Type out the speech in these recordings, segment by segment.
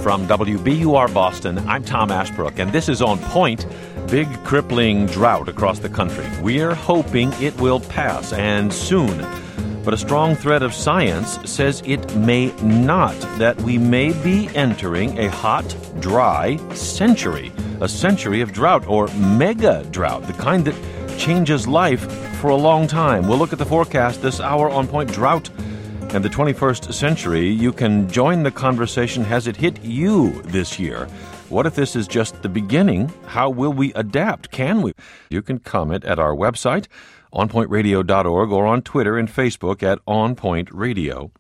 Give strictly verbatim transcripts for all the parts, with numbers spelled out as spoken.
From W B U R Boston, I'm Tom Ashbrook, and this is On Point. Big crippling drought across the country. We're hoping it will pass, and soon. But a strong thread of science says it may not, that we may be entering a hot, dry century. A century of drought, or mega drought, the kind that changes life for a long time. We'll look at the forecast this hour on Point. Drought and the twenty-first century. You can join the conversation. Has it hit you this year? What if this is just the beginning? How will we adapt? Can we? You can comment at our website, on point radio dot org, or on Twitter and Facebook at On Point Radio.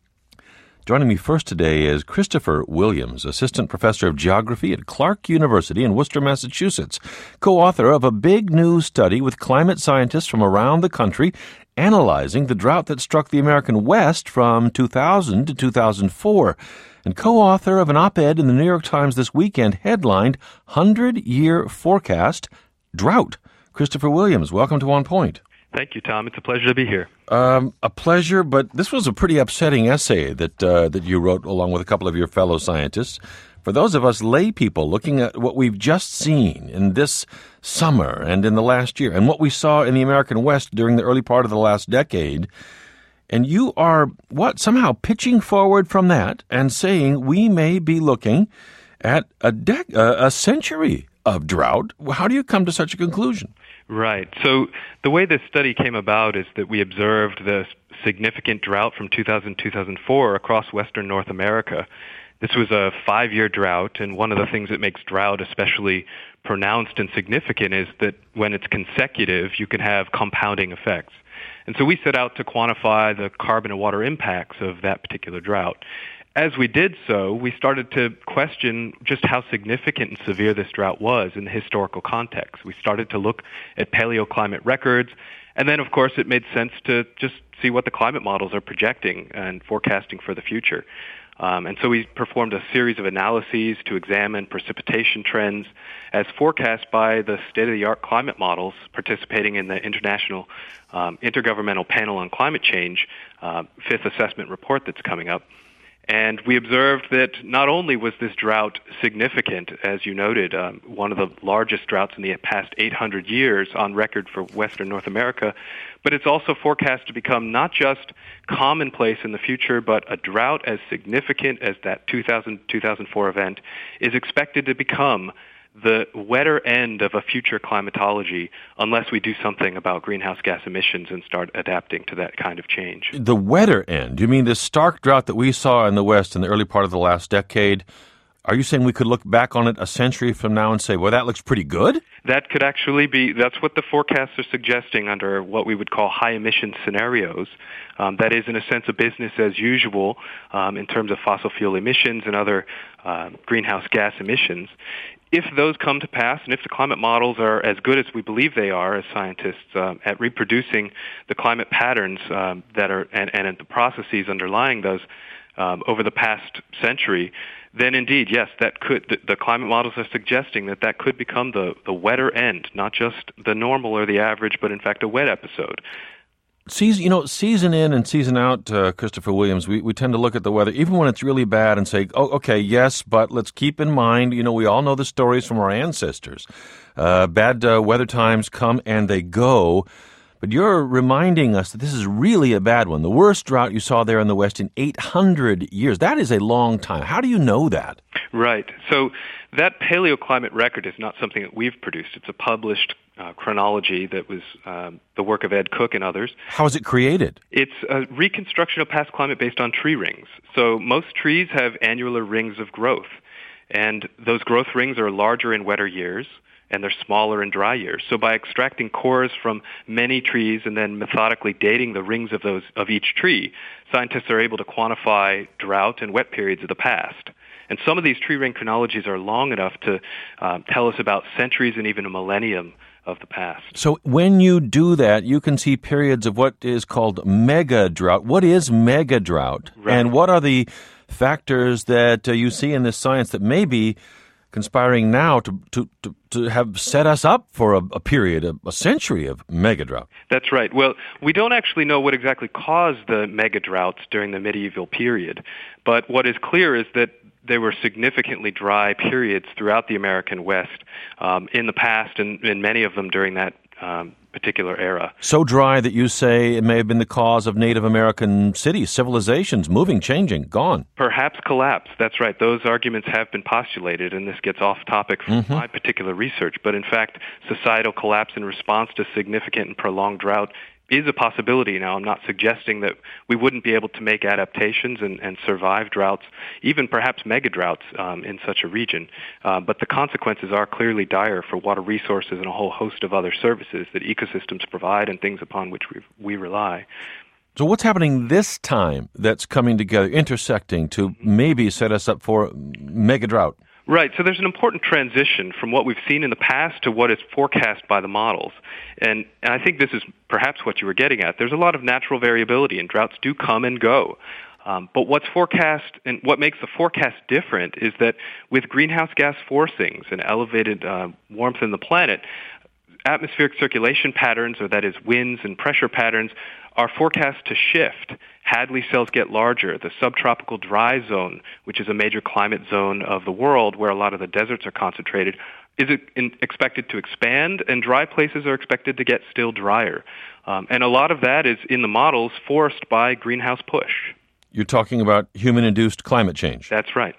Joining me first today is Christopher Williams, Assistant Professor of Geography at Clark University in Worcester, Massachusetts, co-author of a big new study with climate scientists from around the country analyzing the drought that struck the American West from two thousand to two thousand four, and co-author of an op-ed in the New York Times this weekend headlined hundred-Year Forecast Drought. Christopher Williams, welcome to On Point. Thank you, Tom. It's a pleasure to be here. Um, a pleasure, but this was a pretty upsetting essay that uh, that you wrote along with a couple of your fellow scientists. For those of us lay people looking at what we've just seen in this summer and in the last year, and what we saw in the American West during the early part of the last decade, and you are, what, somehow pitching forward from that and saying we may be looking at a dec- uh, a century of drought. How do you come to such a conclusion? Right. So the way this study came about is that we observed the significant drought from two thousand to two thousand four across western North America. This was a five-year drought, and one of the things that makes drought especially pronounced and significant is that when it's consecutive, you can have compounding effects. And so we set out to quantify the carbon and water impacts of that particular drought. As we did so, we started to question just how significant and severe this drought was in the historical context. We started to look at paleoclimate records, and then, of course, it made sense to just see what the climate models are projecting and forecasting for the future. Um, and so we performed a series of analyses to examine precipitation trends as forecast by the state-of-the-art climate models participating in the International um, Intergovernmental Panel on Climate Change uh, fifth assessment report that's coming up. And we observed that not only was this drought significant, as you noted, um, one of the largest droughts in the past eight hundred years on record for Western North America, but it's also forecast to become not just commonplace in the future, but a drought as significant as that two thousand to two thousand four event is expected to become the wetter end of a future climatology unless we do something about greenhouse gas emissions and start adapting to that kind of change. The wetter end? You mean the stark drought that we saw in the West in the early part of the last decade? Are you saying we could look back on it a century from now and say, well, that looks pretty good? That could actually be, that's what the forecasts are suggesting under what we would call high emission scenarios. Um, that is, in a sense, a business as usual um, in terms of fossil fuel emissions and other uh, greenhouse gas emissions. If those come to pass, and if the climate models are as good as we believe they are as scientists um, at reproducing the climate patterns um, that are and, and the processes underlying those um, over the past century, then indeed, yes, that could. The, the climate models are suggesting that that could become the, the wetter end, not just the normal or the average, but in fact a wet episode. Season, you know, season in and season out, uh, Christopher Williams, we, we tend to look at the weather, even when it's really bad, and say, oh, okay, yes, but let's keep in mind, you know, we all know the stories from our ancestors. Uh, bad uh, weather times come and they go. But you're reminding us that this is really a bad one. The worst drought you saw there in the West in eight hundred years. That is a long time. How do you know that? Right. So that paleoclimate record is not something that we've produced. It's a published uh, chronology that was um, the work of Ed Cook and others. How is it created? It's a reconstruction of past climate based on tree rings. So most trees have annular rings of growth, and those growth rings are larger in wetter years, and they're smaller in dry years. So by extracting cores from many trees and then methodically dating the rings of those of each tree, scientists are able to quantify drought and wet periods of the past. And some of these tree ring chronologies are long enough to um, tell us about centuries and even a millennium of the past. So when you do that, you can see periods of what is called mega drought. What is mega drought? Right. And what are the factors that uh, you see in this science that may be conspiring now to, to, to, to have set us up for a, a period, a, a century of mega drought? That's right. Well, we don't actually know what exactly caused the mega droughts during the medieval period, but what is clear is that there were significantly dry periods throughout the American West um, in the past, and, and many of them during that um, particular era. So dry that you say it may have been the cause of Native American cities, civilizations, moving, changing, gone. Perhaps collapse. That's right. Those arguments have been postulated, and this gets off topic from mm-hmm. my particular research. But in fact, societal collapse in response to significant and prolonged drought is a possibility. Now, I'm not suggesting that we wouldn't be able to make adaptations and, and survive droughts, even perhaps mega droughts um, in such a region. Uh, but the consequences are clearly dire for water resources and a whole host of other services that ecosystems provide and things upon which we, we rely. So what's happening this time that's coming together, intersecting to maybe set us up for mega drought? Right. So there's an important transition from what we've seen in the past to what is forecast by the models. And, and I think this is perhaps what you were getting at. There's a lot of natural variability, and droughts do come and go. Um, but what's forecast and what makes the forecast different is that with greenhouse gas forcings and elevated uh, warmth in the planet, atmospheric circulation patterns, or that is winds and pressure patterns, are forecast to shift. Hadley cells get larger. The subtropical dry zone, which is a major climate zone of the world where a lot of the deserts are concentrated, is in, expected to expand, and dry places are expected to get still drier. Um, and a lot of that is in the models forced by greenhouse push. You're talking about human-induced climate change. That's right.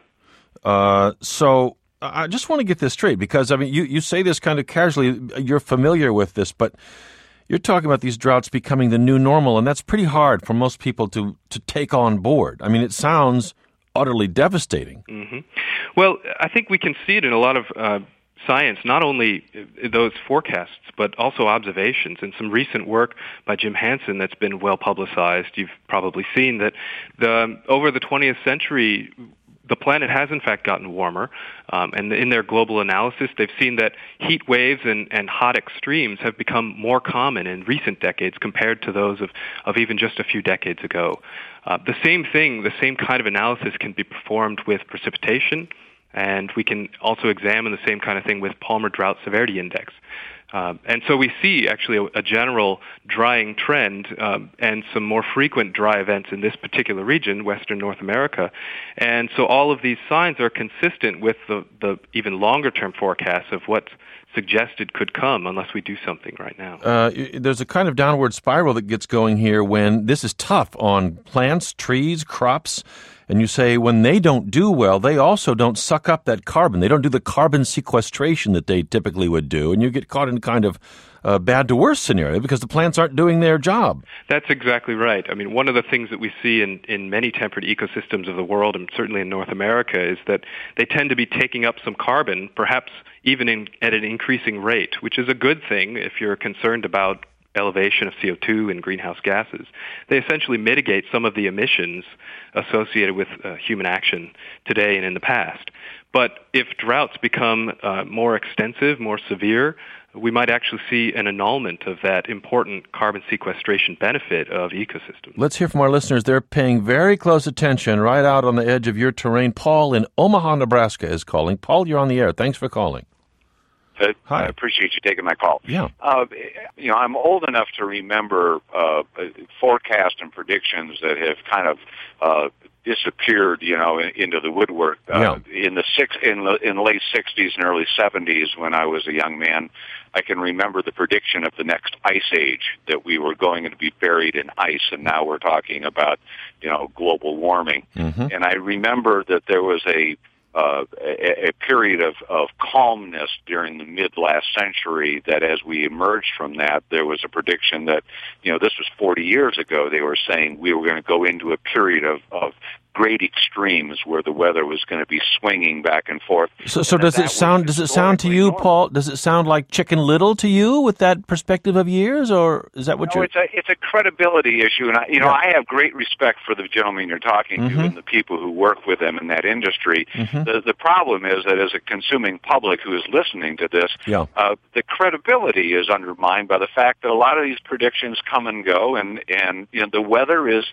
Uh, so I just want to get this straight, because, I mean, you, you say this kind of casually. You're familiar with this, but you're talking about these droughts becoming the new normal, and that's pretty hard for most people to, to take on board. I mean, it sounds utterly devastating. Mm-hmm. Well, I think we can see it in a lot of uh, science, not only those forecasts, but also observations. And some recent work by Jim Hansen that's been well publicized, you've probably seen that the, over the twentieth century, the planet has, in fact, gotten warmer, um, and in their global analysis, they've seen that heat waves and, and hot extremes have become more common in recent decades compared to those of, of even just a few decades ago. Uh, the same thing, the same kind of analysis can be performed with precipitation, and we can also examine the same kind of thing with Palmer Drought Severity Index. Uh, and so we see actually a, a general drying trend um, and some more frequent dry events in this particular region, Western North America. And so all of these signs are consistent with the, the even longer-term forecasts of what's suggested could come unless we do something right now. Uh, there's a kind of downward spiral that gets going here when this is tough on plants, trees, crops. And you say when they don't do well, they also don't suck up that carbon. They don't do the carbon sequestration that they typically would do. And you get caught in kind of a bad to worse scenario because the plants aren't doing their job. That's exactly right. I mean, one of the things that we see in, in many temperate ecosystems of the world, and certainly in North America, is that they tend to be taking up some carbon, perhaps even in, at an increasing rate, which is a good thing if you're concerned about elevation of C O two and greenhouse gases. They essentially mitigate some of the emissions associated with uh, human action today and in the past. But if droughts become uh, more extensive, more severe, we might actually see an annulment of that important carbon sequestration benefit of ecosystems. Let's hear from our listeners. They're paying very close attention right out on the edge of your terrain. Paul in Omaha, Nebraska is calling. Paul, you're on the air. Thanks for calling. Uh, Hi. I appreciate you taking my call. Yeah. Uh, you know, I'm old enough to remember uh, forecasts and predictions that have kind of uh, disappeared, you know, in, into the woodwork. Uh, yeah. In the six, in the in the late sixties and early seventies, when I was a young man, I can remember the prediction of the next ice age, that we were going to be buried in ice, and now we're talking about, you know, global warming. Mm-hmm. And I remember that there was a Uh, a, a period of, of calmness during the mid-last century, that as we emerged from that, there was a prediction that, you know, this was forty years ago, they were saying we were going to go into a period of, of great extremes where the weather was going to be swinging back and forth. So, so does it sound, does it sound to you, normal. Paul, does it sound like Chicken Little to you with that perspective of years, or is that what no, you're... it's a, it's a credibility issue, and I, you know, Yeah. I have great respect for the gentleman you're talking Mm-hmm. to and the people who work with them in that industry. Mm-hmm. The, the problem is that as a consuming public who is listening to this, Yeah. uh, the credibility is undermined by the fact that a lot of these predictions come and go, and, and you know, the weather is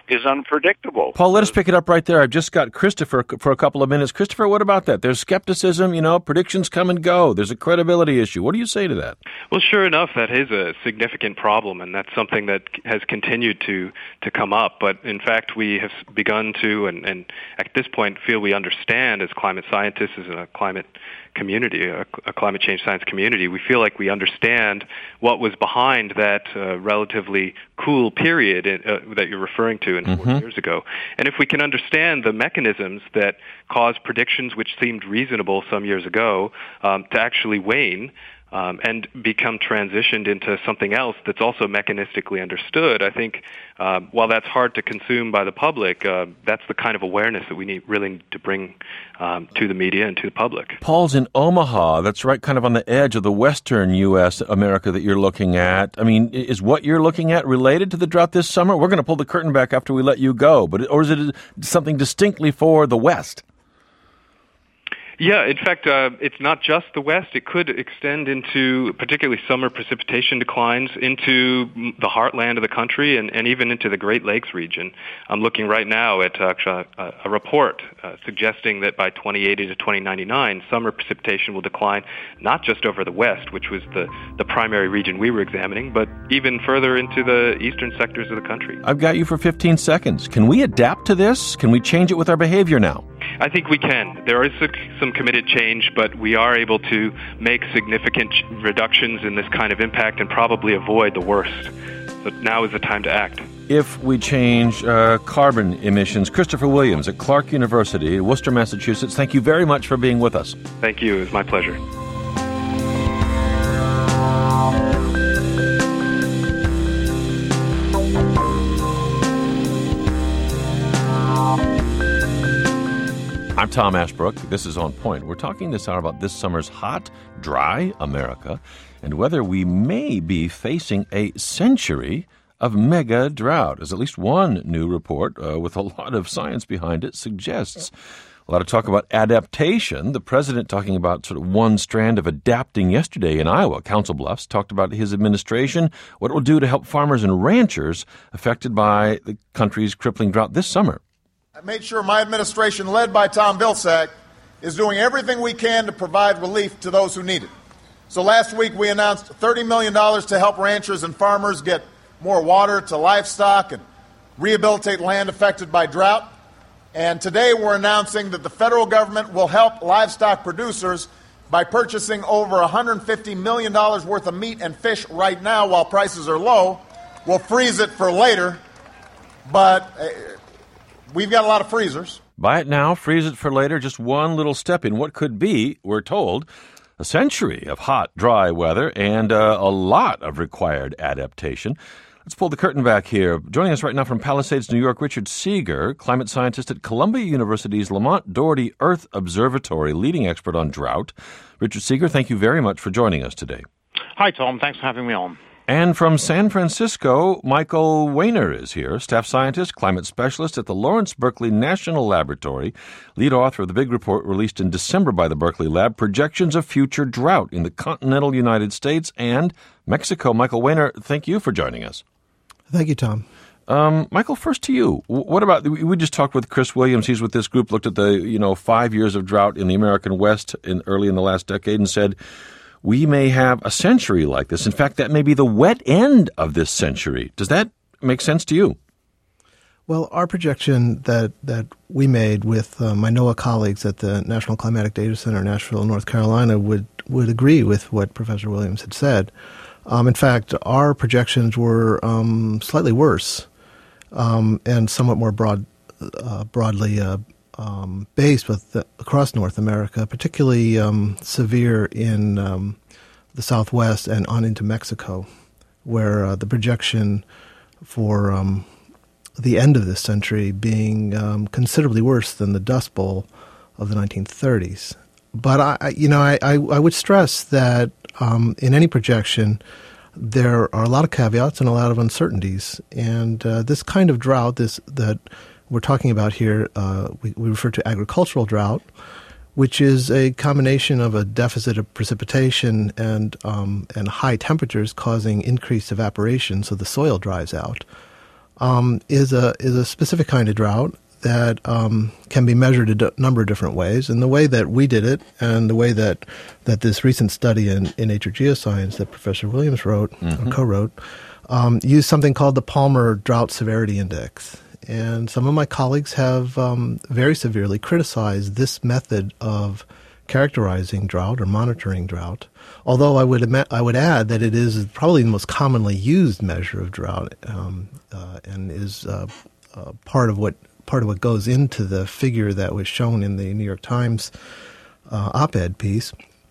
is unpredictable. Paul, let us pick it up right there. I've just got Christopher for a couple of minutes. Christopher, what about that? There's skepticism, you know, predictions come and go. There's a credibility issue. What do you say to that? Well, sure enough, that is a significant problem, and that's something that has continued to, to come up. But in fact, we have begun to, and, and at this point, feel we understand as climate scientists, as a climate community, a, a climate change science community, we feel like we understand what was behind that uh, relatively cool period in, uh, that you're referring to in mm-hmm. forty years ago. And if we can understand the mechanisms that caused predictions which seemed reasonable some years ago um, to actually wane, Um, and become transitioned into something else that's also mechanistically understood, I think uh, while that's hard to consume by the public, uh, that's the kind of awareness that we need really need to bring um, to the media and to the public. Paul's in Omaha. That's right kind of on the edge of the western U S, America, that you're looking at. I mean, is what you're looking at related to the drought this summer? We're going to pull the curtain back after we let you go, but or is it something distinctly for the West? Yeah, in fact, uh, it's not just the West. It could extend into particularly summer precipitation declines into the heartland of the country and, and even into the Great Lakes region. I'm looking right now at uh, a, a report uh, suggesting that by twenty eighty to twenty ninety-nine, summer precipitation will decline not just over the West, which was the, the primary region we were examining, but even further into the eastern sectors of the country. I've got you for fifteen seconds. Can we adapt to this? Can we change it with our behavior now? I think we can. There is some committed change, but we are able to make significant reductions in this kind of impact and probably avoid the worst. So now is the time to act. If we change uh, carbon emissions, Christopher Williams at Clark University, Worcester, Massachusetts, thank you very much for being with us. Thank you. It was my pleasure. I'm Tom Ashbrook. This is On Point. We're talking this hour about this summer's hot, dry America and whether we may be facing a century of mega drought, as at least one new report uh, with a lot of science behind it suggests. A lot of talk about adaptation. The president talking about sort of one strand of adapting yesterday in Iowa. Council Bluffs talked about his administration, what it will do to help farmers and ranchers affected by the country's crippling drought this summer. I made sure my administration, led by Tom Vilsack, is doing everything we can to provide relief to those who need it. So last week we announced thirty million dollars to help ranchers and farmers get more water to livestock and rehabilitate land affected by drought. And today we're announcing that the federal government will help livestock producers by purchasing over one hundred fifty million dollars worth of meat and fish right now while prices are low. We'll freeze it for later, but Uh, We've got a lot of freezers. Buy it now, freeze it for later. Just one little step in what could be, we're told, a century of hot, dry weather and uh, a lot of required adaptation. Let's pull the curtain back here. Joining us right now from Palisades, New York, Richard Seeger, climate scientist at Columbia University's Lamont Doherty Earth Observatory, leading expert on drought. Richard Seeger, thank you very much for joining us today. Hi, Tom. Thanks for having me on. And from San Francisco, Michael Wainer is here, staff scientist, climate specialist at the Lawrence Berkeley National Laboratory, lead author of the big report released in December by the Berkeley Lab, Projections of Future Drought in the Continental United States and Mexico. Michael Wainer, thank you for joining us. Thank you, Tom. Um, Michael, first to you. What about, we just talked with Chris Williams. He's with this group, looked at the, you know, five years of drought in the American West in early in the last decade and said, we may have a century like this. In fact, that may be the wet end of this century. Does that make sense to you? Well, our projection that, that we made with uh, my NOAA colleagues at the National Climatic Data Center in Nashville, North Carolina, would, would agree with what Professor Williams had said. Um, in fact, our projections were um, slightly worse um, and somewhat more broad, uh, broadly uh, Um, based with the, across North America, particularly um, severe in um, the Southwest and on into Mexico, where uh, the projection for um, the end of this century being um, considerably worse than the Dust Bowl of the nineteen thirties. But I, you know, I, I, I would stress that um, in any projection, there are a lot of caveats and a lot of uncertainties, and uh, this kind of drought, this that. We're talking about here, uh, we, we refer to agricultural drought, which is a combination of a deficit of precipitation and um, and high temperatures causing increased evaporation, so the soil dries out. um, is a is a specific kind of drought that um, can be measured a d- number of different ways. And the way that we did it, and the way that that this recent study in, in Nature Geoscience that Professor Williams wrote, mm-hmm. or co-wrote, um, used something called the Palmer Drought Severity Index. And some of my colleagues have um, very severely criticized this method of characterizing drought or monitoring drought. Although I would admit, I would add that it is probably the most commonly used measure of drought, um, uh, and is uh, uh, part of what part of what goes into the figure that was shown in the New York Times uh, op-ed piece.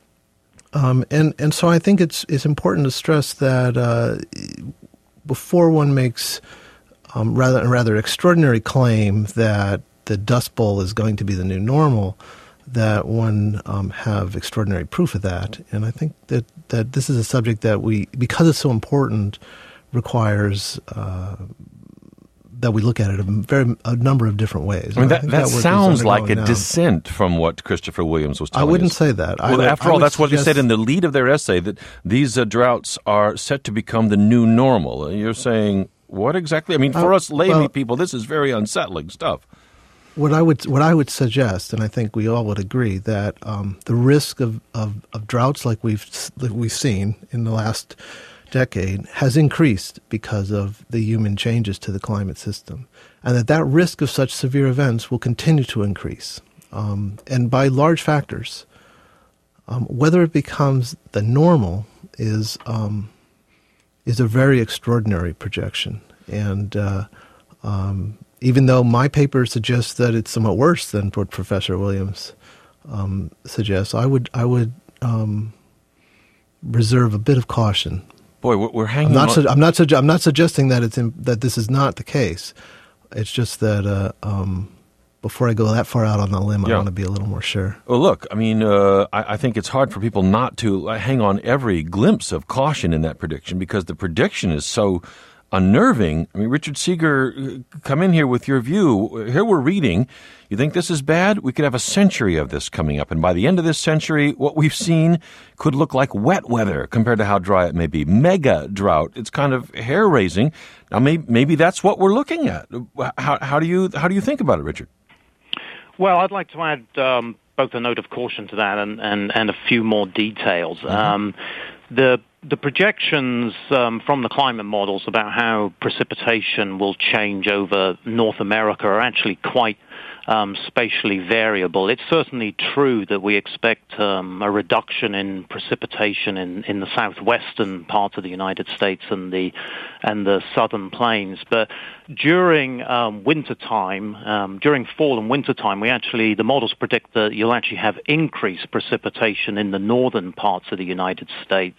Um, and and so I think it's it's important to stress that uh, before one makes um, rather a rather extraordinary claim that the Dust Bowl is going to be the new normal, that one um, have extraordinary proof of that. And I think that, that this is a subject that we, because it's so important, requires uh, that we look at it a very a number of different ways. I mean, that, I that, that sounds like a now. dissent from what Christopher Williams was telling us. I wouldn't us. say that. Well, I, after I all, that's what he suggest, said in the lead of their essay, that these uh, droughts are set to become the new normal. And you're saying, what exactly? I mean, for uh, us layman well, people, this is very unsettling stuff. What I would what I would suggest, and I think we all would agree, that um, the risk of, of, of droughts like we've like we've seen in the last decade has increased because of the human changes to the climate system, and that that risk of such severe events will continue to increase, um, and by large factors. Um, whether it becomes the normal is um, is a very extraordinary projection, and uh, um, even though my paper suggests that it's somewhat worse than what Professor Williams um, suggests, I would I would um, reserve a bit of caution. Boy, we're hanging. I'm not. on. Su- I'm not. Su- I'm not suggesting that it's in, that this is not the case. It's just that uh, um, before I go that far out on the limb, yeah. I want to be a little more sure. Well, look, I mean, uh, I, I think it's hard for people not to hang on every glimpse of caution in that prediction, because the prediction is so unnerving. I mean, Richard Seeger, come in here with your view. Here we're reading. You think this is bad? We could have a century of this coming up. And by the end of this century, what we've seen could look like wet weather compared to how dry it may be. Mega drought. It's kind of hair-raising. Now, maybe, maybe that's what we're looking at. How, how do you how do you think about it, Richard? Well, I'd like to add um, both a note of caution to that and, and, and a few more details. Mm-hmm. Um, the The projections um, from the climate models about how precipitation will change over North America are actually quite um, spatially variable. It's certainly true that we expect um, a reduction in precipitation in, in the southwestern part of the United States and the and the southern plains. But during um, wintertime, um, during fall and wintertime, we actually the models predict that you'll actually have increased precipitation in the northern parts of the United States.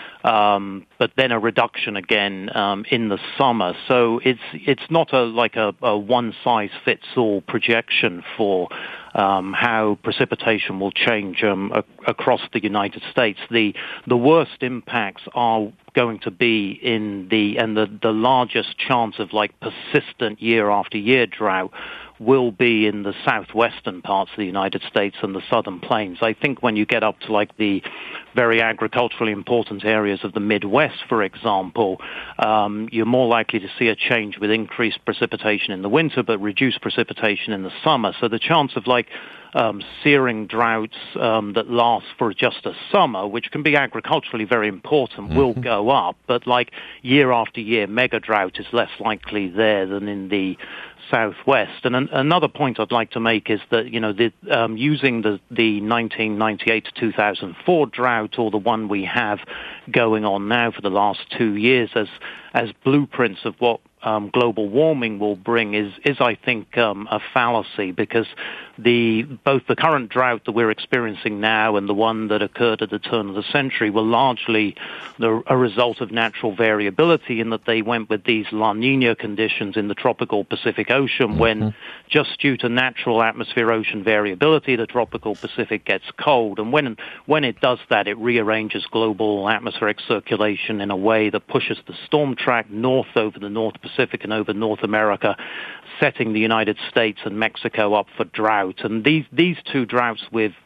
Um, but then a reduction again um, in the summer. So it's it's not a like a, a one-size-fits-all projection for um, how precipitation will change um, a, across the United States. The the worst impacts are going to be in the and the, the largest chance of like persistent year after year drought will be in the southwestern parts of the United States and the southern plains. I think when you get up to like the very agriculturally important areas of the Midwest, for example, um, you're more likely to see a change with increased precipitation in the winter but reduced precipitation in the summer. So the chance of like um, searing droughts um, that last for just a summer, which can be agriculturally very important, mm-hmm. will go up. But like year after year, mega drought is less likely there than in the Southwest. And an, another point I'd like to make is that, you know, the, um, using the, the nineteen ninety-eight to two thousand four drought, or the one we have going on now for the last two years as as blueprints of what um, global warming will bring is, is I think, um, a fallacy, because the both the current drought that we're experiencing now and the one that occurred at the turn of the century were largely the, a result of natural variability, in that they went with these La Nina conditions in the tropical Pacific Ocean, mm-hmm. when just due to natural atmosphere-ocean variability, the tropical Pacific gets cold. And when when it does that, it rearranges global atmospheric circulation in a way that pushes the storm track north over the North Pacific and over North America, setting the United States and Mexico up for drought. And these these two droughts we've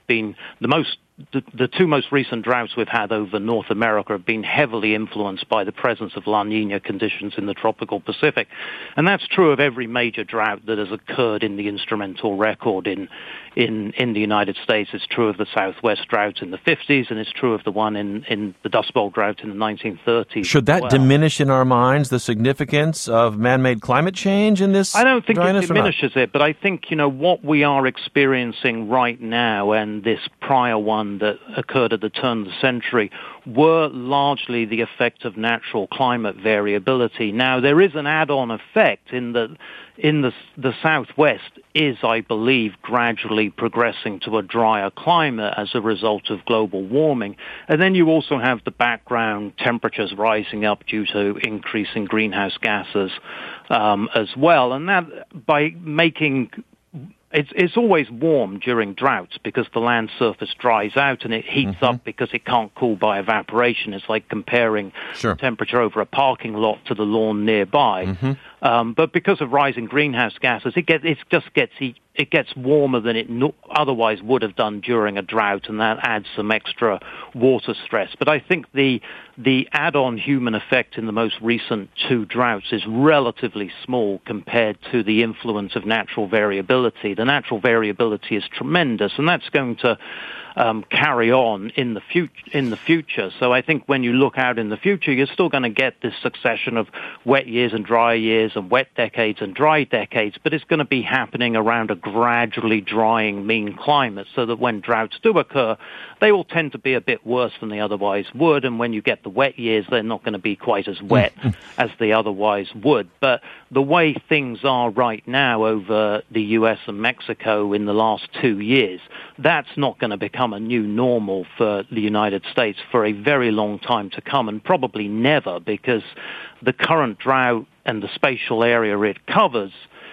been the most The, the two most recent droughts we've had over North America have been heavily influenced by the presence of La Nina conditions in the tropical Pacific. And that's true of every major drought that has occurred in the instrumental record in in, in the United States. It's true of the Southwest drought in the fifties, and it's true of the one in, in the Dust Bowl drought in the nineteen thirties. Should that well. diminish in our minds the significance of man-made climate change in this I don't think it diminishes it, but I think, you know, what we are experiencing right now and this prior one that occurred at the turn of the century were largely the effect of natural climate variability. Now, there is an add-on effect in that in the, the Southwest is, I believe, gradually progressing to a drier climate as a result of global warming. And then you also have the background temperatures rising up due to increasing greenhouse gases um, as well. And that, by making It's, it's always warm during droughts because the land surface dries out and it heats mm-hmm. up because it can't cool by evaporation. It's like comparing sure. temperature over a parking lot to the lawn nearby. Mm-hmm. Um, but because of rising greenhouse gases, it, get, it just gets it gets warmer than it no, otherwise would have done during a drought, and that adds some extra water stress. But I think the the add-on human effect in the most recent two droughts is relatively small compared to the influence of natural variability. The natural variability is tremendous, and that's going to um, carry on in the future. In the future, so I think when you look out in the future, you're still going to get this succession of wet years and dry years, and wet decades and dry decades. But it's going to be happening around a gradually drying mean climate, so that when droughts do occur, they will tend to be a bit worse than they otherwise would. And when you get the wet years, they're not going to be quite as wet as they otherwise would. But the way things are right now over the U S and Mexico in the last two years, that's not going to become a new normal for the United States for a very long time to come, and probably never, because the current drought and the spatial area it covers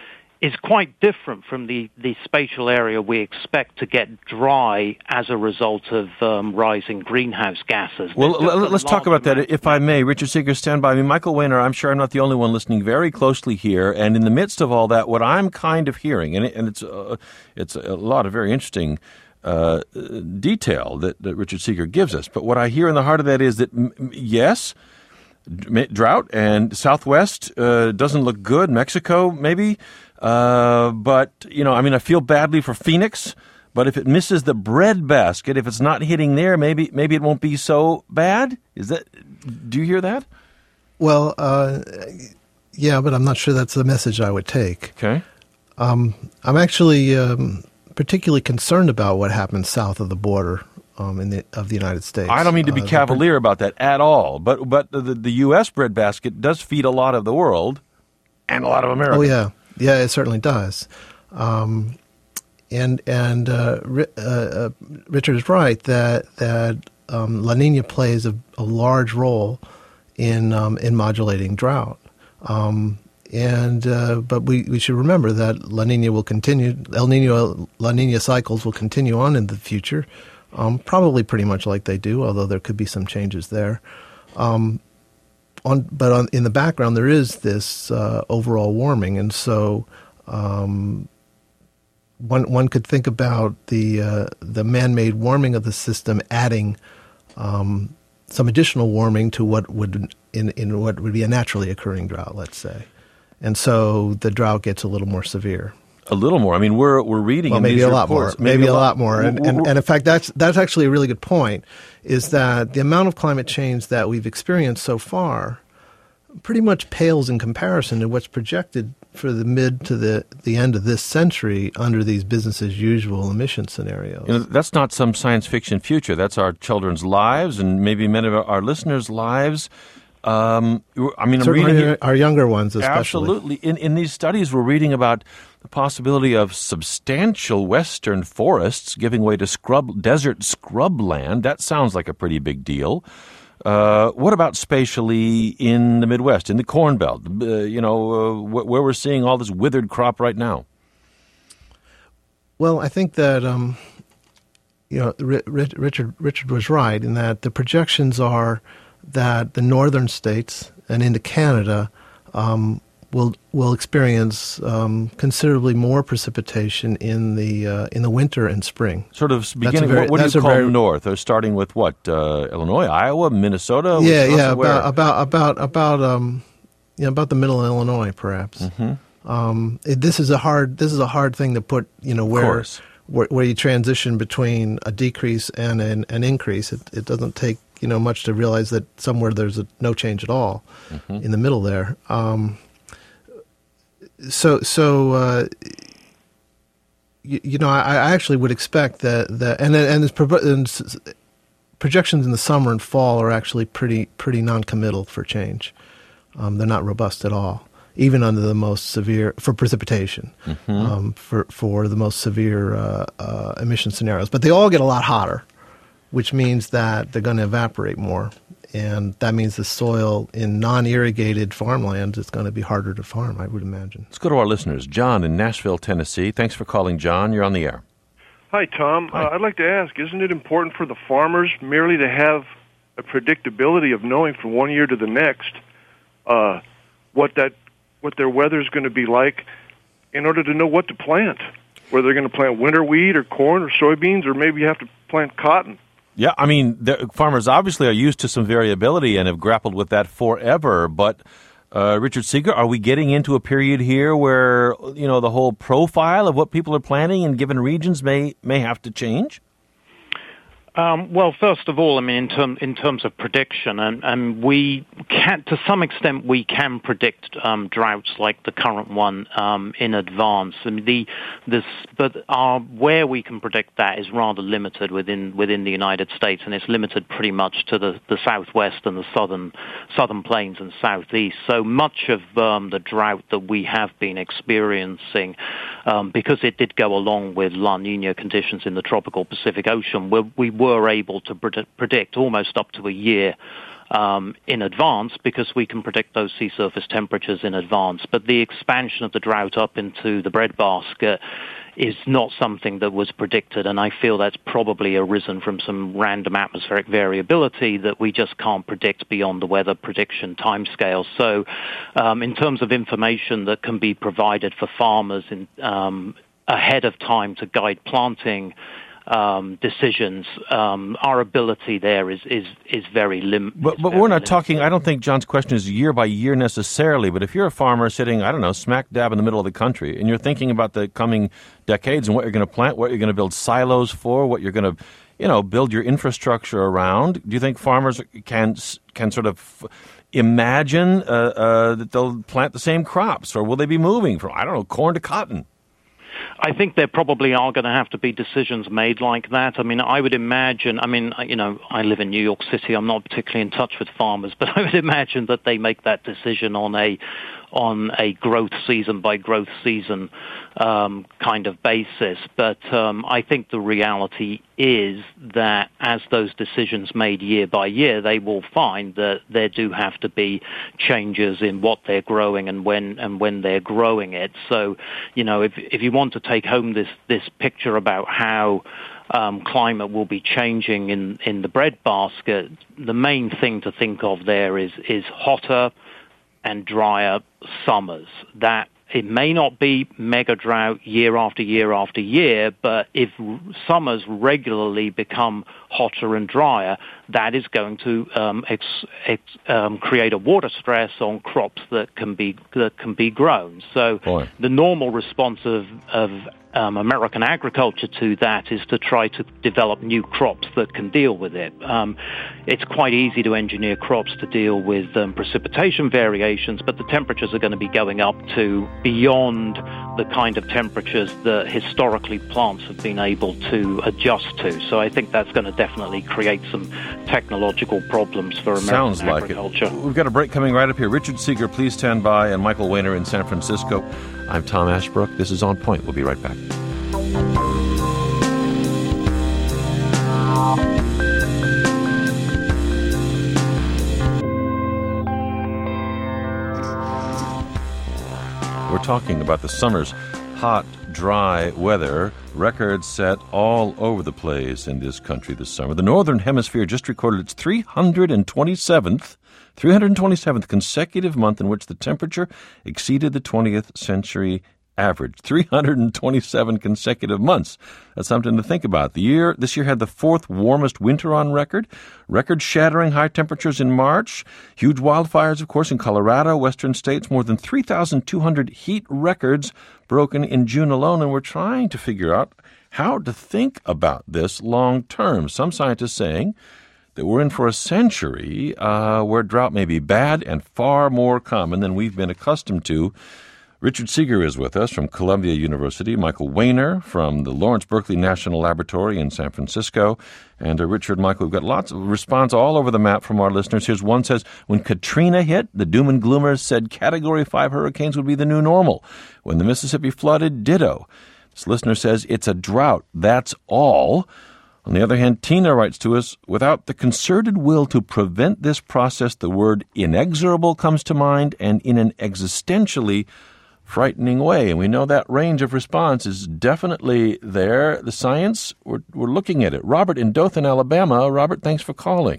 is quite different from the, the spatial area we expect to get dry as a result of um, rising greenhouse gases. Well, l- let's talk about that, if I may. Richard Seeger, stand by me. Michael Wainer, I'm sure I'm not the only one listening very closely here. And in the midst of all that, what I'm kind of hearing, and, it, and it's, uh, it's a lot of very interesting uh, detail that, that Richard Seeger gives us. But what I hear in the heart of that is that, m- yes, drought and Southwest uh, doesn't look good. Mexico, maybe. Uh, but, you know, I mean, I feel badly for Phoenix, but if it misses the breadbasket, if it's not hitting there, maybe maybe it won't be so bad. Is that, do you hear that? Well, uh, yeah, but I'm not sure that's the message I would take. Okay. Um, I'm actually um, particularly concerned about what happens south of the border um, in the, of the United States. I don't mean to be uh, cavalier about that at all, but but the, the U S breadbasket does feed a lot of the world and a lot of America. Oh, yeah. Yeah, it certainly does. Um, and and uh, uh, uh, Richard is right that that um, La Nina plays a, a large role in um, in modulating drought. Um, and uh, but we, we should remember that La Nina will continue. El Nino La Nina cycles will continue on in the future, um, probably pretty much like they do, although there could be some changes there. Um, On, but on, in the background, there is this uh, overall warming, and so um, one one could think about the uh, the man-made warming of the system adding um, some additional warming to what would in, in what would be a naturally occurring drought, let's say, and so the drought gets a little more severe. A little more. I mean, we're we're reading well, in maybe these a lot reports, more. Maybe, maybe a lot, lot more. And, and and in fact, that's that's actually a really good point. Is that the amount of climate change that we've experienced so far pretty much pales in comparison to what's projected for the mid to the, the end of this century under these business as usual emission scenarios. You know, that's not some science fiction future. That's our children's lives and maybe many of our listeners' lives. Um, I mean, I'm Certainly reading our younger ones, especially. Absolutely. In in these studies, we're reading about the possibility of substantial western forests giving way to scrub desert scrubland. That sounds like a pretty big deal. Uh, what about spatially in the Midwest, in the Corn Belt, uh, you know, uh, wh- where we're seeing all this withered crop right now? Well, I think that, um, you know, R- R- Richard Richard was right in that the projections are that the northern states and into Canada um, will will experience um, considerably more precipitation in the uh, in the winter and spring. Sort of beginning. very- what what do that's you a call very- north? Or starting with what? Uh, Illinois, Iowa, Minnesota. Yeah, Wisconsin, yeah, where? about about about about um, yeah, about the middle of Illinois, perhaps. Mm-hmm. Um, it, this is a hard this is a hard thing to put. You know, where course. where, where you transition between a decrease and an, an increase. It, it doesn't take you know much to realize that somewhere there's a, no change at all Mm-hmm. in the middle there. Um, so so. Uh, You, you know, I, I actually would expect that, that and and, it's, pro- and s- projections in the summer and fall are actually pretty pretty non-committal for change. Um, they're not robust at all, even under the most severe for precipitation, Mm-hmm. um, for for the most severe uh, uh, emission scenarios. But they all get a lot hotter, which means that they're going to evaporate more, and that means the soil in non-irrigated farmlands is going to be harder to farm, I would imagine. Let's go to our listeners. John in Nashville, Tennessee. Thanks for calling, John. You're on the air. Hi, Tom. Hi. Uh, I'd like to ask, isn't it important for the farmers merely to have a predictability of knowing from one year to the next uh, what that what their weather is going to be like in order to know what to plant? Whether they're going to plant winter wheat or corn or soybeans, or maybe you have to plant cotton. Yeah, I mean, the farmers obviously are used to some variability and have grappled with that forever. But, uh, Richard Seeger, are we getting into a period here where, you know, the whole profile of what people are planting in given regions may may have to change? Um, well, first of all, I mean, in, term, in terms of prediction, and, and we can, to some extent, we can predict um, droughts like the current one um, in advance. I mean, the this, but our, where we can predict that is rather limited within within the United States, and it's limited pretty much to the, the southwest and the southern southern plains and southeast. So much of um, the drought that we have been experiencing, um, because it did go along with La Nina conditions in the tropical Pacific Ocean, we we were able to predict, predict almost up to a year um, in advance, because we can predict those sea surface temperatures in advance. But the expansion of the drought up into the breadbasket is not something that was predicted, and I feel that's probably arisen from some random atmospheric variability that we just can't predict beyond the weather prediction timescale. So um, in terms of information that can be provided for farmers in, um, ahead of time to guide planting Um, decisions, um, our ability there is is is very lim- But, is but very we're not limited. talking, I don't think John's question is year by year necessarily, but if you're a farmer sitting, I don't know, smack dab in the middle of the country, and you're thinking about the coming decades and what you're going to plant, what you're going to build silos for, what you're going to, you know, build your infrastructure around, do you think farmers can can sort of imagine uh, uh, that they'll plant the same crops, or will they be moving from, I don't know, corn to cotton? I think there probably are going to have to be decisions made like that. I mean, I would imagine, I mean, you know, I live in New York City. I'm not particularly in touch with farmers, but I would imagine that they make that decision on a on a growth season by growth season um, kind of basis. But um, I think the reality is that as those decisions made year by year, they will find that there do have to be changes in what they're growing and when and when they're growing it. So, you know, if if you want to take home this this picture about how Um, climate will be changing in, in the breadbasket, the main thing to think of there is, is hotter and drier summers. That it may not be mega drought year after year after year, but if summers regularly become hotter and drier, that is going to um, ex, ex, um, create a water stress on crops that can be that can be grown. So Boy. the normal response of, of um, American agriculture to that is to try to develop new crops that can deal with it. Um, it's quite easy to engineer crops to deal with um, precipitation variations, but the temperatures are going to be going up to beyond the kind of temperatures that historically plants have been able to adjust to. So I think that's going to definitely create some technological problems for American Sounds like agriculture. it. We've got a break coming right up here. Richard Seeger, please stand by, and Michael Weiner in San Francisco. I'm Tom Ashbrook. This is On Point. We'll be right back. We're talking about the summer's hot, dry weather. Records set all over the place in this country this summer. The Northern Hemisphere just recorded its three hundred twenty-seventh three hundred twenty-seventh consecutive month in which the temperature exceeded the twentieth century average. three hundred twenty-seven consecutive months. That's something to think about. The year this year had the fourth warmest winter on record, record-shattering high temperatures in March, huge wildfires, of course, in Colorado, western states, more than three thousand two hundred heat records broken in June alone, and we're trying to figure out how to think about this long term. Some scientists saying that we're in for a century uh, where drought may be bad and far more common than we've been accustomed to. Richard Seeger is with us from Columbia University, Michael Wainer from the Lawrence Berkeley National Laboratory in San Francisco. And uh, Richard, Michael, we've got lots of response all over the map from our listeners. Here's one says, when Katrina hit, the doom and gloomers said Category five hurricanes would be the new normal. When the Mississippi flooded, ditto. This listener says, it's a drought, that's all. On the other hand, Tina writes to us, without the concerted will to prevent this process, the word inexorable comes to mind, and in an existentially frightening way. And we know that range of response is definitely there. The science, we're, we're looking at it. Robert in Dothan, Alabama. Robert, thanks for calling.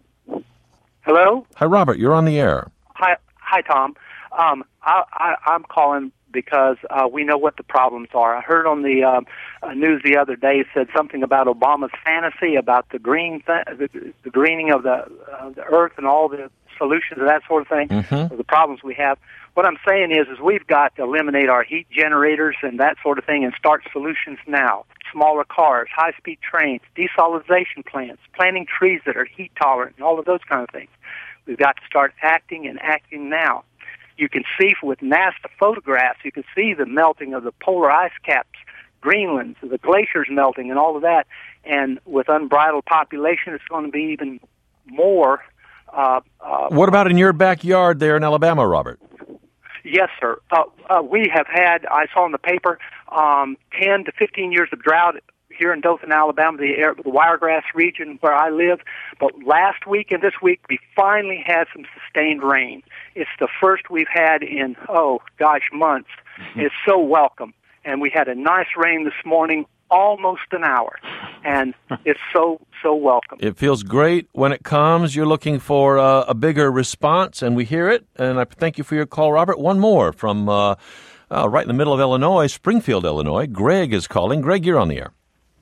Hello? Hi, Robert. You're on the air. Hi, hi, Tom. Um, I, I, I'm calling because uh, we know what the problems are. I heard on the um, uh, news the other day said something about Obama's fantasy about the green, th- the, the greening of the, uh, the earth and all the solutions and that sort of thing, mm-hmm. or the problems we have. What I'm saying is, is we've got to eliminate our heat generators and that sort of thing and start solutions now. Smaller cars, high-speed trains, desalination plants, planting trees that are heat tolerant, and all of those kind of things. We've got to start acting and acting now. You can see with NASA photographs, you can see the melting of the polar ice caps, Greenland, the glaciers melting and all of that. And with unbridled population, it's going to be even more. Uh, uh, what about in your backyard there in Alabama, Robert? Yes, sir. Uh, uh, we have had, I saw in the paper, um, ten to fifteen years of drought here in Dothan, Alabama, the, air, the Wiregrass region where I live. But last week and this week, we finally had some sustained rain. It's the first we've had in, oh, gosh, months. Mm-hmm. It's so welcome. And we had a nice rain this morning, almost an hour. And it's so, so welcome. It feels great when it comes. You're looking for uh, a bigger response, and we hear it. And I thank you for your call, Robert. One more from uh, uh, right in the middle of Illinois, Springfield, Illinois. Greg is calling. Greg, you're on the air.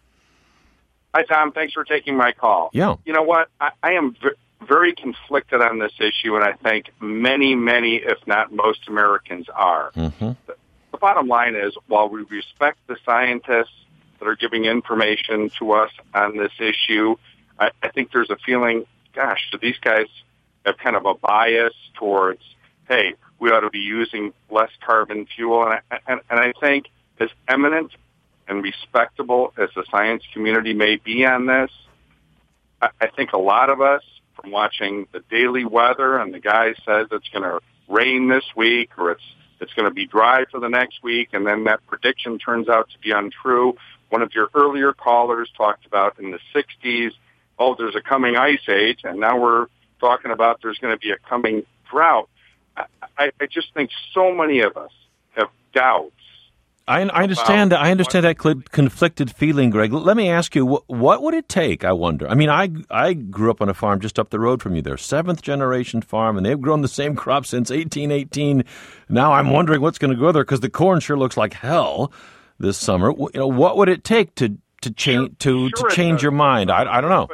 Hi, Tom. Thanks for taking my call. Yeah. You know what? I, I am v- very conflicted on this issue, and I think many, many, if not most Americans are. Mm-hmm. The, the bottom line is, while we respect the scientists that are giving information to us on this issue, I, I think there's a feeling, gosh, do these guys have kind of a bias towards, hey, we ought to be using less carbon fuel? And I, and, and I think as eminent and respectable as the science community may be on this, I, I think a lot of us, from watching the daily weather and the guy says it's going to rain this week or it's it's going to be dry for the next week, and then that prediction turns out to be untrue. One of your earlier callers talked about in the sixties, oh, there's a coming ice age, and now we're talking about there's going to be a coming drought. I, I, I just think so many of us have doubts. I, I understand. I understand that conflicted feeling, Greg. Let me ask you, what, what would it take? I wonder. I mean, I I grew up on a farm just up the road from you. There, seventh generation farm, and they've grown the same crop since eighteen eighteen. Now I'm wondering what's going to go there because the corn sure looks like hell this summer. You know, what would it take to to change to, sure, to change your mind? I I don't know.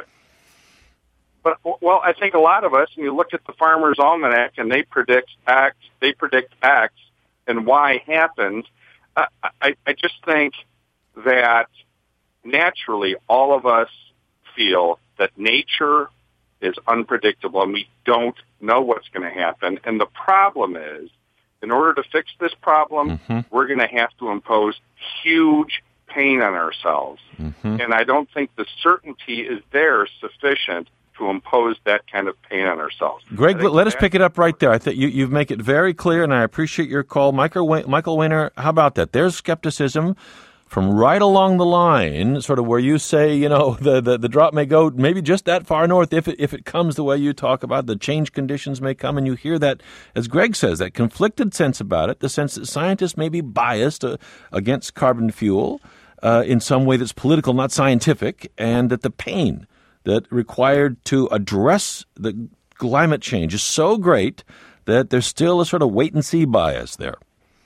But, but well, I think a lot of us, and you look at the Farmer's Almanac, and they predict X, they predict X, and Y happens. I, I, I just think that naturally all of us feel that nature is unpredictable and we don't know what's going to happen. And the problem is, in order to fix this problem, mm-hmm. we're going to have to impose huge pain on ourselves. Mm-hmm. And I don't think the certainty is there sufficient to impose that kind of pain on ourselves. Greg, let us pick it up right there. I think you you make it very clear, and I appreciate your call. Michael, Michael Wainer, how about that? There's skepticism from right along the line, sort of where you say, you know, the, the, the drop may go maybe just that far north if it, if it comes the way you talk about. The change conditions may come, and you hear that, as Greg says, that conflicted sense about it, the sense that scientists may be biased uh, against carbon fuel uh, in some way that's political, not scientific, and that the pain that required to address the climate change is so great that there's still a sort of wait-and-see bias there.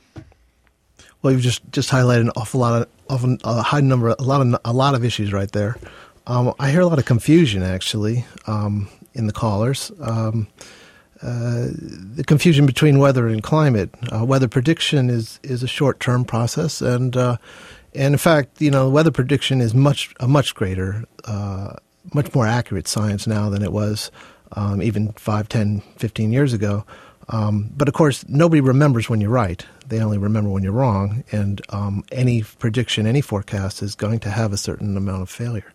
Well, you've just, just highlighted an awful lot of, often a high number, a lot of a lot of issues right there. Um, I hear a lot of confusion actually um, in the callers. Um, uh, the confusion between weather and climate. Uh, weather prediction is is a short-term process, and uh, and in fact, you know, weather prediction is much a much greater, uh, much more accurate science now than it was um, even five, ten, fifteen years ago. Um, but of course, nobody remembers when you're right. They only remember when you're wrong. And um, any prediction, any forecast is going to have a certain amount of failure.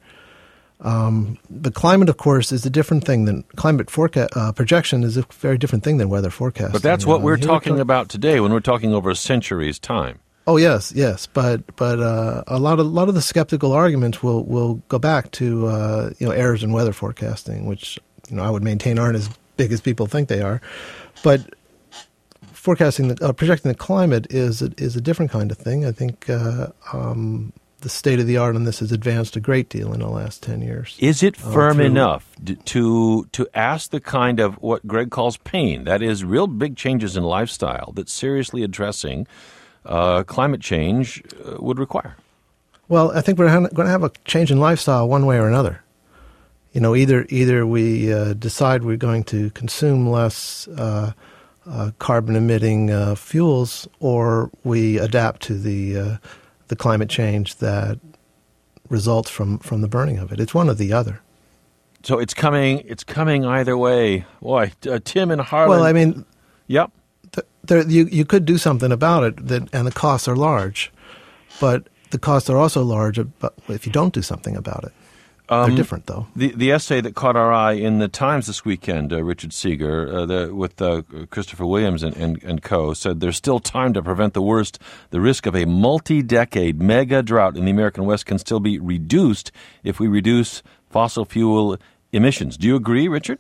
Um, the climate, of course, is a different thing than climate forecast. Uh, projection is a very different thing than weather forecasting. But that's what uh, we're talking we're talk- about today when we're talking over a century's time. Oh yes, yes. But but uh, a lot of a lot of the skeptical arguments will will go back to uh, you know errors in weather forecasting, which you know I would maintain aren't as big as people think they are. But forecasting, the, uh, projecting the climate is a, is a different kind of thing. I think uh, um, the state of the art on this has advanced a great deal in the last ten years. Is it firm uh, enough to to ask the kind of what Greg calls pain, that is, real big changes in lifestyle that seriously addressing uh, climate change uh, would require? Well, I think we're going to have a change in lifestyle one way or another. You know, either either we uh, decide we're going to consume less uh, uh, carbon-emitting uh, fuels, or we adapt to the uh, the climate change that results from, from the burning of it. It's one or the other. So it's coming. It's coming either way. Boy, uh, Tim and Harlan. Well, I mean, yep. Th- there, you you could do something about it, that, and the costs are large, but the costs are also large if you don't do something about it. Um, They're different, though. The the essay that caught our eye in the Times this weekend, uh, Richard Seeger, uh, the, with uh, Christopher Williams and, and, and co., said there's still time to prevent the worst. The risk of a multi-decade mega drought in the American West can still be reduced if we reduce fossil fuel emissions. Do you agree, Richard?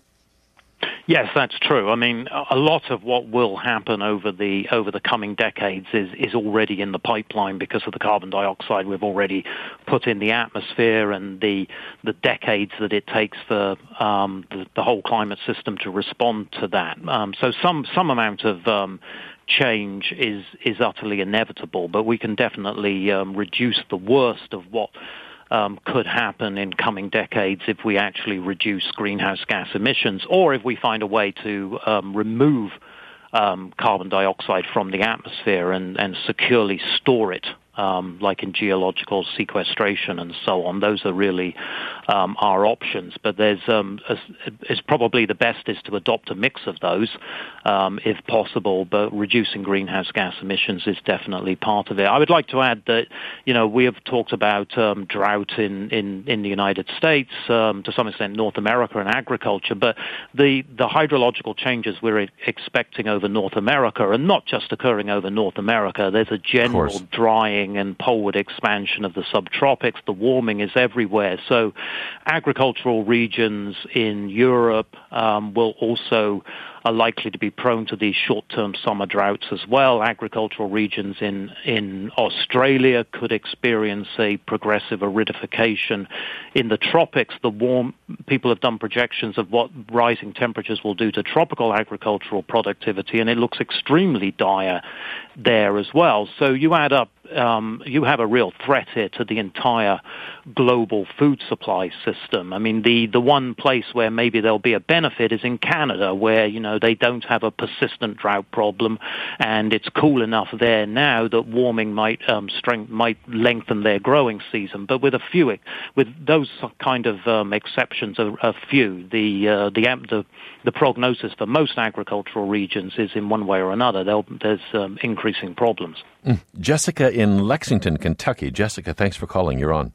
Yes, that's true. I mean, a lot of what will happen over the over the coming decades is, is already in the pipeline because of the carbon dioxide we've already put in the atmosphere and the the decades that it takes for um, the, the whole climate system to respond to that. Um, so some some amount of um, change is is utterly inevitable, but we can definitely um, reduce the worst of what Um, could happen in coming decades if we actually reduce greenhouse gas emissions, or if we find a way to um, remove um, carbon dioxide from the atmosphere and, and securely store it, um, like in geological sequestration and so on. Those are really um, our options. But there's um, a, it's probably the best is to adopt a mix of those um, if possible, but reducing greenhouse gas emissions is definitely part of it. I would like to add that, you know, we have talked about um, drought in, in, in the United States, um, to some extent North America and agriculture, but the, the hydrological changes we're expecting over North America are not just occurring over North America. There's a general drying and poleward expansion of the subtropics. The warming is everywhere. So agricultural regions in Europe um, will also are likely to be prone to these short-term summer droughts as well. Agricultural regions in, in Australia could experience a progressive aridification. In the tropics, the warm people have done projections of what rising temperatures will do to tropical agricultural productivity, and it looks extremely dire there as well. So you add up, um, you have a real threat here to the entire global food supply system. I mean, the, the one place where maybe there'll be a benefit is in Canada, where, you know, they don't have a persistent drought problem, and it's cool enough there now that warming might um, strength might lengthen their growing season. But with a few, with those kind of um, exceptions, a, a few, the uh, the the the prognosis for most agricultural regions is in one way or another There'll, there's um, increasing problems. Mm. Jessica in Lexington, Kentucky. Jessica, thanks for calling. You're on.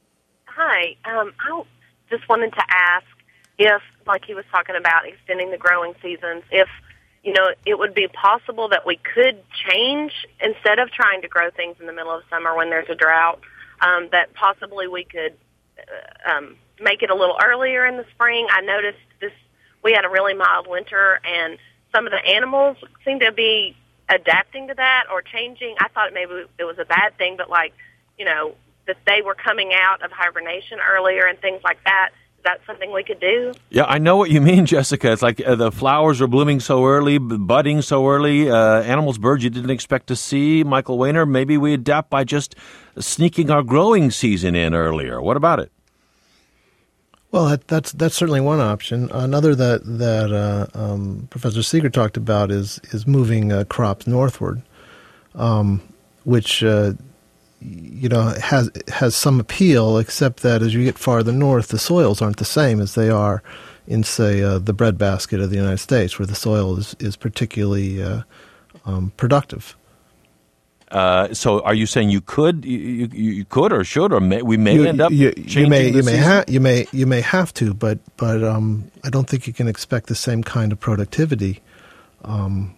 Hi. Um, I just wanted to ask if, like he was talking about, extending the growing seasons, if, you know, it would be possible that we could change, instead of trying to grow things in the middle of summer when there's a drought, um, that possibly we could uh, um, make it a little earlier in the spring. I noticed this, we had a really mild winter, and some of the animals seem to be adapting to that or changing. I thought maybe it was a bad thing, but, like, you know, that they were coming out of hibernation earlier and things like that. Is that something we could do? Yeah, I know what you mean, Jessica. It's like uh, the flowers are blooming so early, b- budding so early, uh, animals, birds you didn't expect to see. Michael Weiner, maybe we adapt by just sneaking our growing season in earlier. What about it? Well, that, that's that's certainly one option. Another that that uh, um, Professor Seeger talked about is is moving uh, crops northward, um, which uh, you know has has some appeal. Except that as you get farther north, the soils aren't the same as they are in, say, uh, the breadbasket of the United States, where the soil is is particularly uh, um, productive. Uh, so, are you saying you could, you, you, you could, or should, or may, we may you, end up you, changing you may, the you may, season? ha- you may, you may have to, but but um, I don't think you can expect the same kind of productivity um,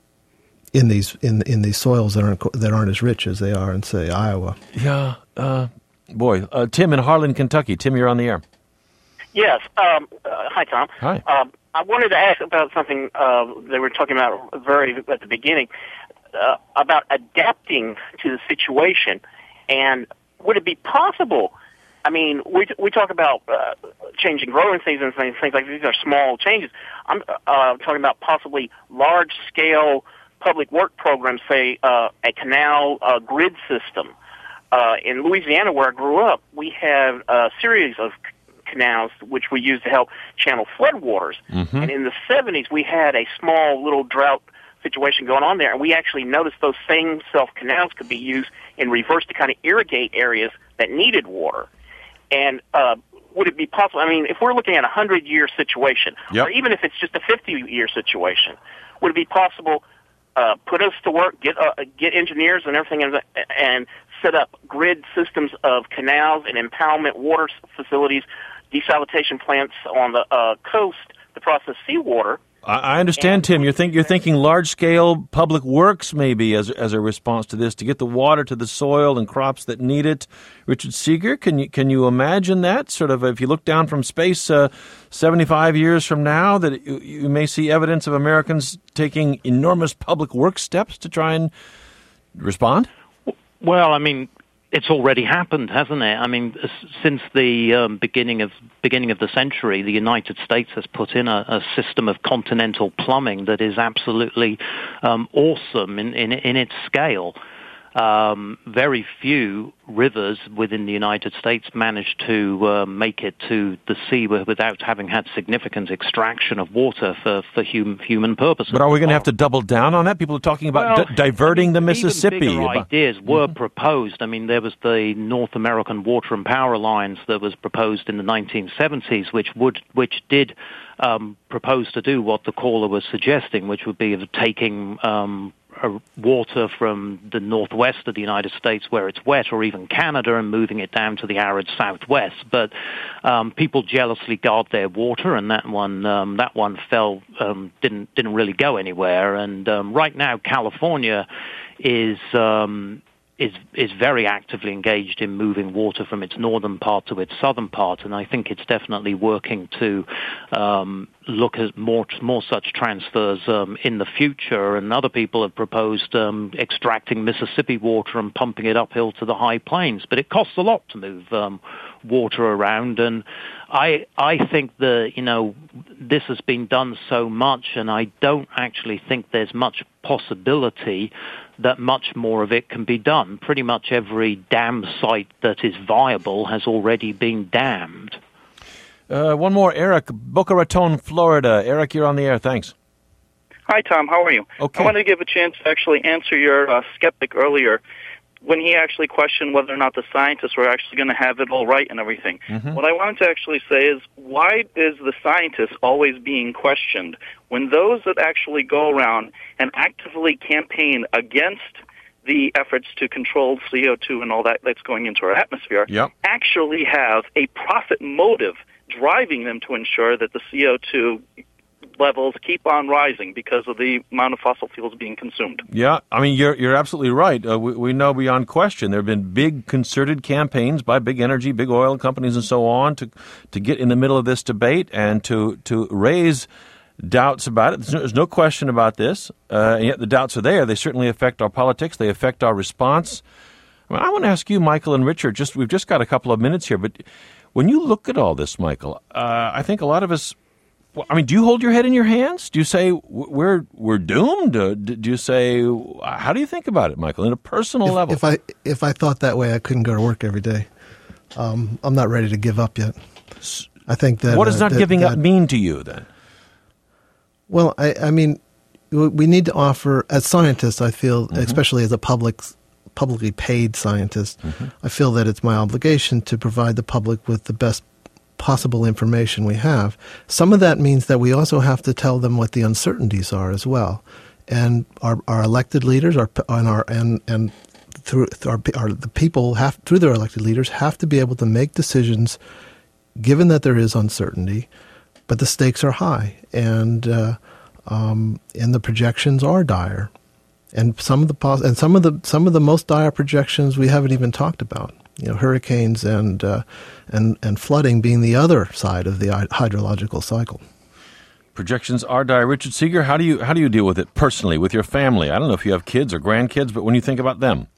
in these in in these soils that aren't that aren't as rich as they are in, say, Iowa. Yeah, uh, boy, uh, Tim in Harlan, Kentucky. Tim, you're on the air. Yes. Um, uh, hi, Tom. Hi. Um, I wanted to ask about something uh, they were talking about very at the beginning. Uh, about adapting to the situation, and would it be possible? I mean, we we talk about uh, changing growing seasons and things like these are small changes. I'm uh, talking about possibly large scale public work programs, say uh, a canal uh, grid system. Uh, in Louisiana, where I grew up, we have a series of canals which we use to help channel floodwaters. Mm-hmm. And in the seventies, we had a small little drought situation going on there, and we actually noticed those same self-canals could be used in reverse to kind of irrigate areas that needed water. And uh, would it be possible, I mean, if we're looking at a hundred-year situation, yep. or even if it's just a fifty-year situation, would it be possible uh, put us to work, get uh, get engineers and everything, and, and set up grid systems of canals and impoundment water facilities, desalination plants on the uh, coast to process seawater? I understand, Tim. You're think you're thinking large-scale public works, maybe as as a response to this, to get the water to the soil and crops that need it. Richard Seeger, can you can you imagine that? Sort of, if you look down from space, uh, seventy-five years from now, that you, you may see evidence of Americans taking enormous public work steps to try and respond. Well, I mean, it's already happened, hasn't it? I mean, since the um, beginning of beginning of the century, the United States has put in a, a system of continental plumbing that is absolutely um, awesome in, in, in its scale. Um, very few rivers within the United States manage to uh, make it to the sea without having had significant extraction of water for, for hum, human purposes. But are we going to have to double down on that? People are talking about well, d- diverting the Mississippi. Even bigger about... ideas were mm-hmm. proposed. I mean, there was the North American Water and Power Alliance that was proposed in the nineteen seventies, which would, which did um, propose to do what the caller was suggesting, which would be of taking um, Uh, water from the northwest of the United States where it's wet, or even Canada, and moving it down to the arid southwest. But um, people jealously guard their water, and that one um, that one fell um, didn't didn't really go anywhere. And um, right now, California is. Um, is is very actively engaged in moving water from its northern part to its southern part, and I think it's definitely working to um, look at more more such transfers um, in the future. And other people have proposed um, extracting Mississippi water and pumping it uphill to the high plains, but it costs a lot to move um, water around. And I I think that you know this has been done so much, and I don't actually think there's much possibility that much more of it can be done. Pretty much every dam site that is viable has already been dammed. Uh, one more, Eric, Boca Raton, Florida. Eric, you're on the air. Thanks. Hi, Tom. How are you? Okay. I wanted to give a chance to actually answer your uh, skeptic earlier when he actually questioned whether or not the scientists were actually going to have it all right and everything. Mm-hmm. What I wanted to actually say is, why is the scientists always being questioned when those that actually go around and actively campaign against the efforts to control C O two and all that that's going into our atmosphere yep. actually have a profit motive driving them to ensure that the C O two levels keep on rising because of the amount of fossil fuels being consumed. Yeah, I mean, you're you're absolutely right. Uh, we, we know beyond question there have been big concerted campaigns by big energy, big oil companies and so on to to get in the middle of this debate and to, to raise doubts about it. There's no, there's no question about this, uh, and yet the doubts are there. They certainly affect our politics. They affect our response. Well, I want to ask you, Michael and Richard, just we've just got a couple of minutes here, but when you look at all this, Michael, uh, I think a lot of us, well, I mean, do you hold your head in your hands? Do you say we're we're doomed? Uh, do you say, how do you think about it, Michael, in a personal if, level? If I if I thought that way, I couldn't go to work every day. Um, I'm not ready to give up yet. I think that. What does uh, not that, giving that, up mean to you, then? Well, I, I mean, we need to offer, as scientists, I feel, mm-hmm. especially as a public, publicly paid scientist, mm-hmm. I feel that it's my obligation to provide the public with the best possible information we have. Some of that means that we also have to tell them what the uncertainties are as well. And our, our elected leaders our, and, our, and, and through our, our, the people have, through their elected leaders have to be able to make decisions given that there is uncertainty, but the stakes are high, and uh, um, and the projections are dire, and some of the pos- and some of the some of the most dire projections we haven't even talked about. You know, hurricanes and uh, and and flooding being the other side of the hydrological cycle. Projections are dire. Richard Seeger, how do you how do you deal with it personally with your family? I don't know if you have kids or grandkids, but when you think about them.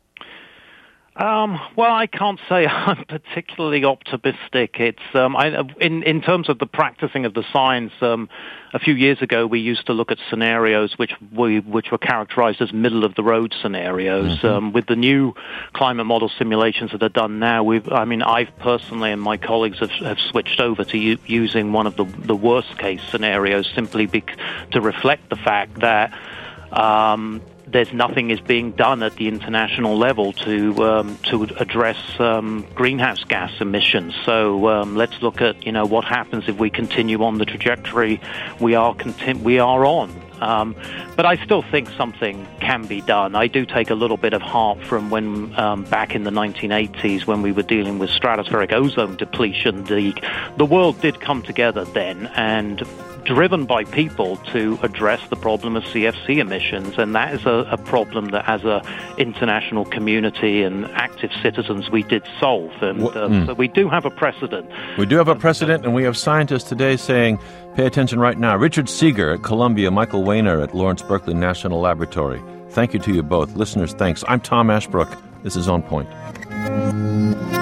Um, well, I can't say I'm particularly optimistic. It's um, I, in in terms of the practicing of the science. Um, a few years ago, we used to look at scenarios which we which were characterized as middle of the road scenarios. Mm-hmm. Um, with the new climate model simulations that are done now, we've I mean, I've personally and my colleagues have, have switched over to u- using one of the the worst case scenarios simply bec- to reflect the fact that. Um, There's nothing is being done at the international level to um, to address um, greenhouse gas emissions. So um, let's look at you know what happens if we continue on the trajectory we are conti- we are on. Um, but I still think something can be done. I do take a little bit of heart from when um, back in the nineteen eighties when we were dealing with stratospheric ozone depletion. The the world did come together then and. Driven by people to address the problem of C F C emissions, and that is a, a problem that as a international community and active citizens we did solve, and uh, mm. so we do have a precedent. We do have a precedent, and we have scientists today saying, pay attention right now. Richard Seeger at Columbia, Michael Wehner at Lawrence Berkeley National Laboratory. Thank you to you both. Listeners, thanks. I'm Tom Ashbrook. This is On Point.